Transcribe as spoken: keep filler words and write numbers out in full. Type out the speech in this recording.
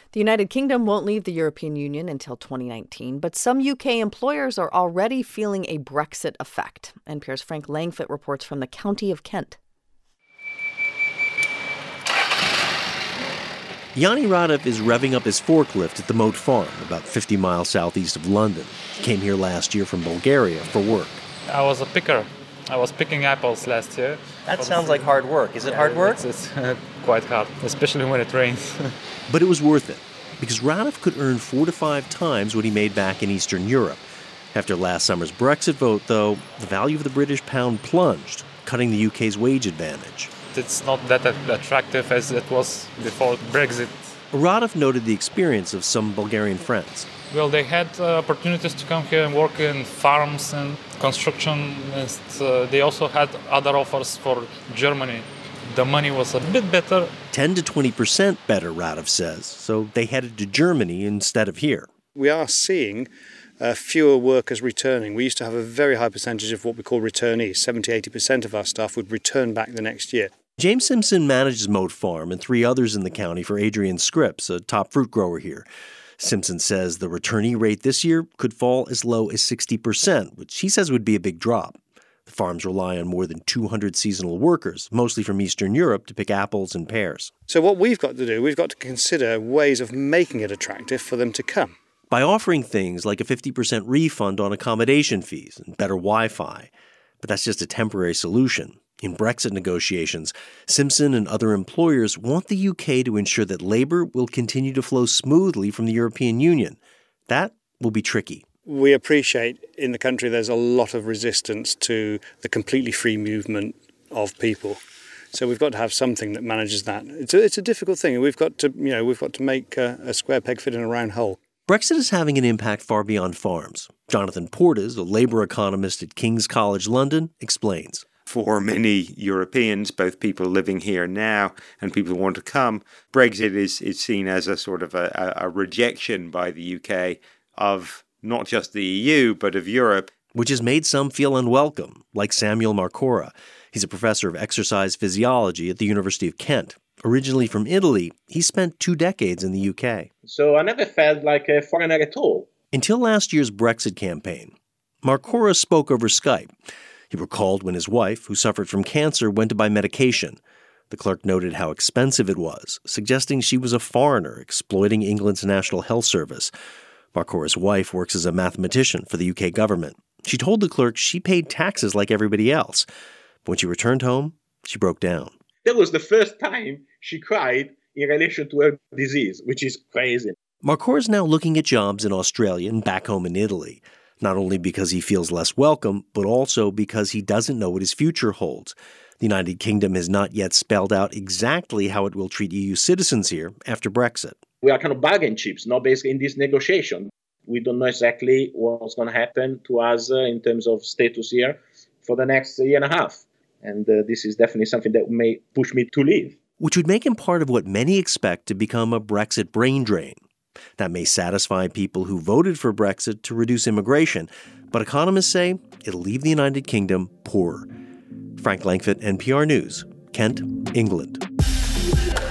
The United Kingdom won't leave the European Union until twenty nineteen, but some U K employers are already feeling a Brexit effect. N P R's Frank Langfitt reports from the county of Kent. Yanni Radov is revving up his forklift at the Moat Farm, about fifty miles southeast of London. He came here last year from Bulgaria for work. I was a picker. I was picking apples last year. That sounds like hard work. Is it yeah, hard work? It's, it's uh, quite hard, especially when it rains. But it was worth it, because Radov could earn four to five times what he made back in Eastern Europe. After last summer's Brexit vote, though, the value of the British pound plunged, cutting the U K's wage advantage. It's not that attractive as it was before Brexit. Radov noted the experience of some Bulgarian friends. Well, they had uh, opportunities to come here and work in farms and construction. And uh, they also had other offers for Germany. The money was a bit better. ten to twenty percent better, Radov says. So they headed to Germany instead of here. We are seeing uh, fewer workers returning. We used to have a very high percentage of what we call returnees. seventy to eighty percent of our staff would return back the next year. James Simpson manages Moat Farm and three others in the county for Adrian Scripps, a top fruit grower here. Simpson says the returnee rate this year could fall as low as sixty percent, which he says would be a big drop. The farms rely on more than two hundred seasonal workers, mostly from Eastern Europe, to pick apples and pears. So what we've got to do, we've got to consider ways of making it attractive for them to come. By offering things like a fifty percent refund on accommodation fees and better Wi-Fi. But that's just a temporary solution. In Brexit negotiations, Simpson and other employers want the U K to ensure that labor will continue to flow smoothly from the European Union. That will be tricky. We appreciate in the country there's a lot of resistance to the completely free movement of people. So we've got to have something that manages that. It's a, it's a difficult thing, and we've got to, you know, we've got to make a, a square peg fit in a round hole. Brexit is having an impact far beyond farms. Jonathan Portes, a labor economist at King's College London, explains. For many Europeans, both people living here now and people who want to come, Brexit is, is seen as a sort of a, a rejection by the U K of not just the E U, but of Europe. Which has made some feel unwelcome, like Samuel Marcora. He's a professor of exercise physiology at the University of Kent. Originally from Italy, he spent two decades in the U K. So I never felt like a foreigner at all. Until last year's Brexit campaign. Marcora spoke over Skype. He recalled when his wife, who suffered from cancer, went to buy medication. The clerk noted how expensive it was, suggesting she was a foreigner exploiting England's National Health Service. Marcora's wife works as a mathematician for the U K government. She told the clerk she paid taxes like everybody else. But when she returned home, she broke down. That was the first time she cried in relation to her disease, which is crazy. Marcora's now looking at jobs in Australia and back home in Italy. Not only because he feels less welcome, but also because he doesn't know what his future holds. The United Kingdom has not yet spelled out exactly how it will treat E U citizens here after Brexit. We are kind of bargain chips, not basically in this negotiation. We don't know exactly what's going to happen to us uh, in terms of status here for the next year and a half. And uh, this is definitely something that may push me to leave. Which would make him part of what many expect to become a Brexit brain drain. That may satisfy people who voted for Brexit to reduce immigration, but economists say it'll leave the United Kingdom poorer. Frank Langfitt, N P R News, Kent, England.